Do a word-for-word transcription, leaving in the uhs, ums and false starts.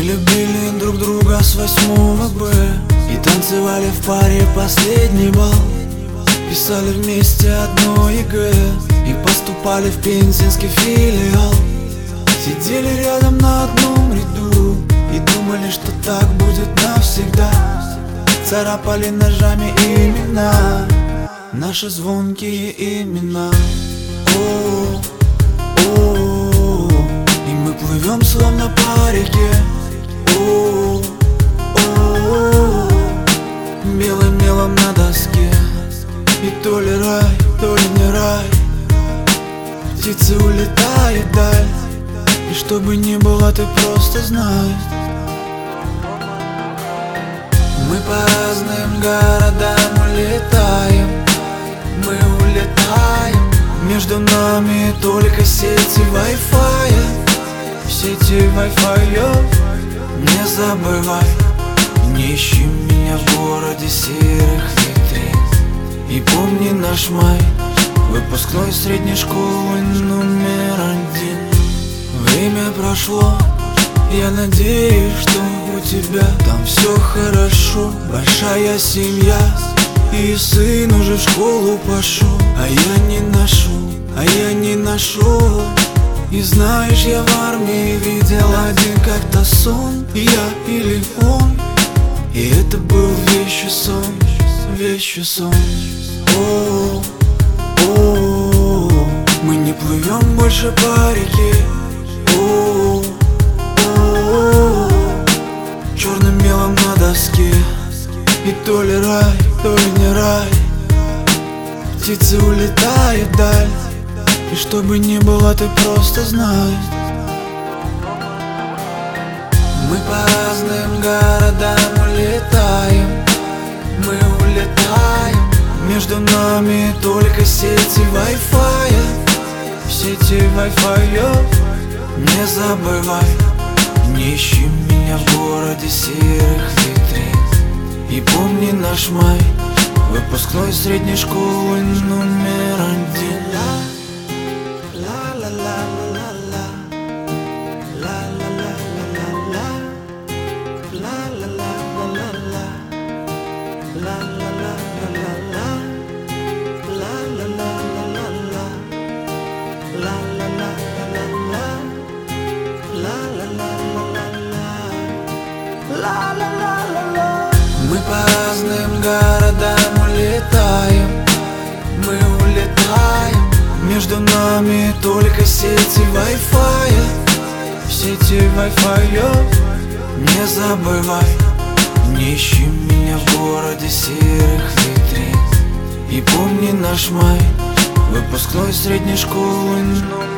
любили друг друга с восьмого Б и танцевали в паре последний бал. Писали вместе одно ЕГЭ и поступали в пензенский филиал. Сидели рядом на одном ряду и думали, что так будет навсегда. Царапали ножами имена, наши звонкие имена. О, о, и мы плывем словно по реке. О, о, белым мелом на доске. И то ли рай, то ли не рай, птицы улетают вдаль. И что бы ни было, ты просто знай, мы по разным городам улетаем. Мы улетаем, между нами только сети вай-фая. Сети вай-фая, не забывай, не ищи меня в городе серых витрин. И помни наш май, выпускной средней школы номер один. Время прошло, я надеюсь, что у тебя там все хорошо. Большая семья, и сын уже в школу пошел. А я не ношу, а я не нашел. И знаешь, я в армии видел один как-то сон. Я или он, и это был вещий сон, вещий сон. О, о, мы не плывем больше по реке. О, о, черным мелом на доске. И то ли рай, то ли не рай, птицы улетают вдаль. И что бы ни было, ты просто знай, мы по разным городам улетаем. Мы улетаем, между нами только сети вай-фая. Сети вай-фая, не забывай, не ищи меня в городе серых витрин. И помни наш май, выпускной средней школы номер один. Мы по разным городам улетаем. Мы улетаем, между нами только сети вай-фая. Сети вай-фая, не забывай, не ищи меня в городе серых витрин. И помни наш май, выпускной средней школы номер